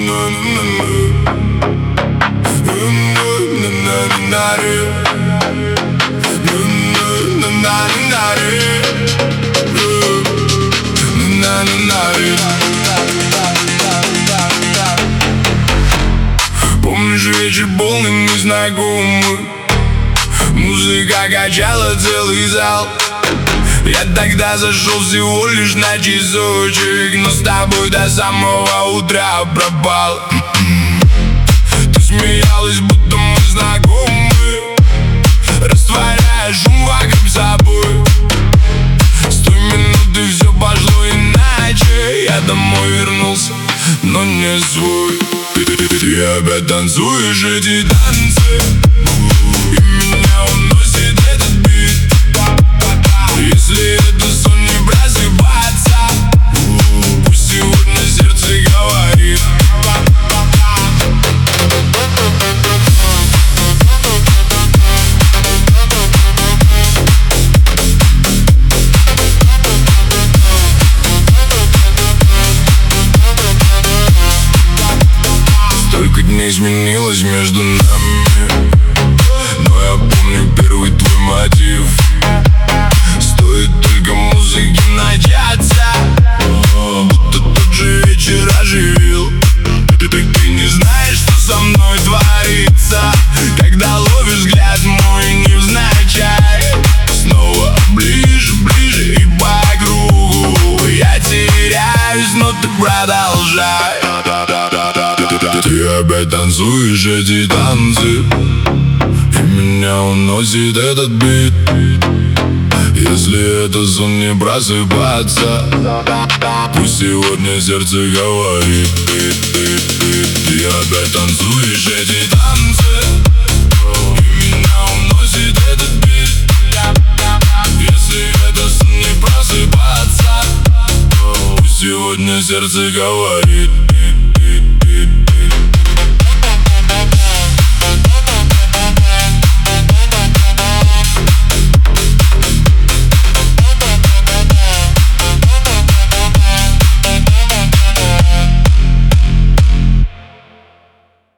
Помнишь вечер полный незнакомый, музыка качала целый зал. Я тогда зашел всего лишь на часочек, но с тобой до самого утра пропал. Ты смеялась, будто мы знакомы, растворяя шум вокруг собой. С той минуты все пошло иначе. Я домой вернулся, но не свой. Ты опять танцуешь эти танцы, и меня уносит этот бит. Если это сон, не просыпаться, пусть сегодня сердце говорит. Столько дней изменилось между нами, но я помню первый твой мотив. Стоит только музыке начаться, будто тот же вечер оживил. Ты не знаешь, что со мной творится, когда ловишь взгляд мой невзначай. Снова ближе, ближе и по кругу я теряюсь, но ты продолжай. Ты опять танцуешь эти танцы, и меня уносит этот бит. Если это сон, не просыпаться, пусть сегодня сердце говорит. Ты опять танцуешь эти танцы, и меня уносит этот бит. Если это сон, не просыпаться, пусть сегодня сердце говорит.